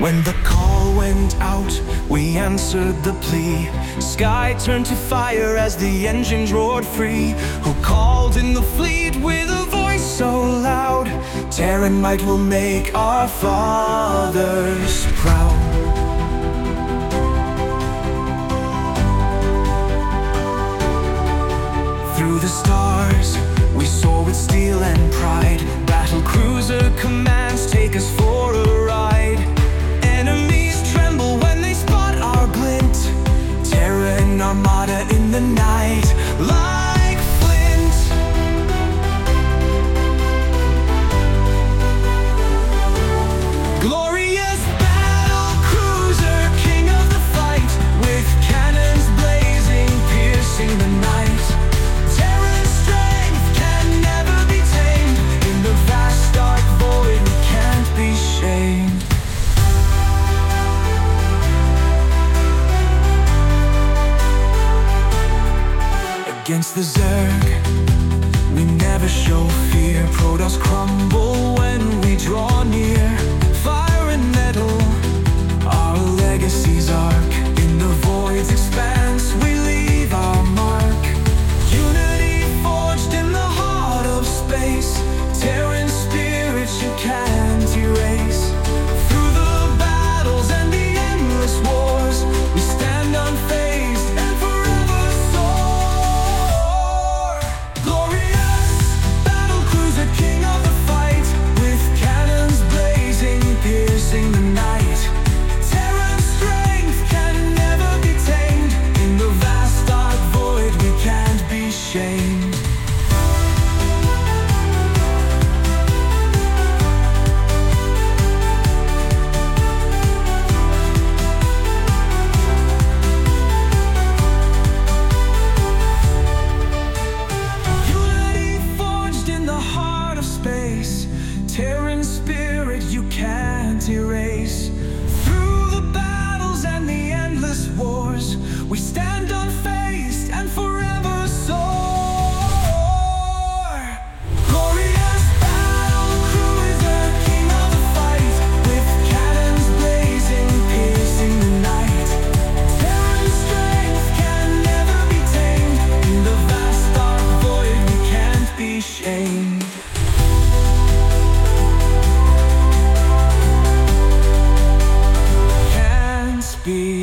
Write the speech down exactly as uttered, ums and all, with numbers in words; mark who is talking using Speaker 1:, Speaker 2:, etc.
Speaker 1: When the call went out, we answered the plea. Sky turned to fire as the engines roared free. Who called in the fleet with a voice so loud? Terran might will make our fathers proud. Through the stars, we soar with steel and pride. Battle cruiser commands take us for a ride. Enemies tremble when they spot our glint. Terran armada in the night, like flint. Glorious battle cruiser, king of the fight, with cannons blazing, piercing the night. Terran strength can never be tamed. In the vast dark void, we can't be shamed. Against the Zerg, we never show fear. Protoss crumble when we draw near. Fire and metal, our legacy's arc. In the void's expanse, we leave our mark. Unity forged in the heart of space. Terran spirit you can't erase. Through the battles and the endless wars, we stand unfazed and forever soar. Glorious battle cruiser, king of the fight, with cannons blazing, piercing the night. Terran strength can never be tamed. In the vast dark void, we can't be shamed. Unity forged in the heart of space. Terran spirit you can't erase. Through the battles and the endless wars, we stand unfazed and forever soar. Glorious battle cruiser, king of the fight, with cannons blazing, piercing the night. Terran strength can never be tamed. In the vast dark void, we can't be shamed. Can't be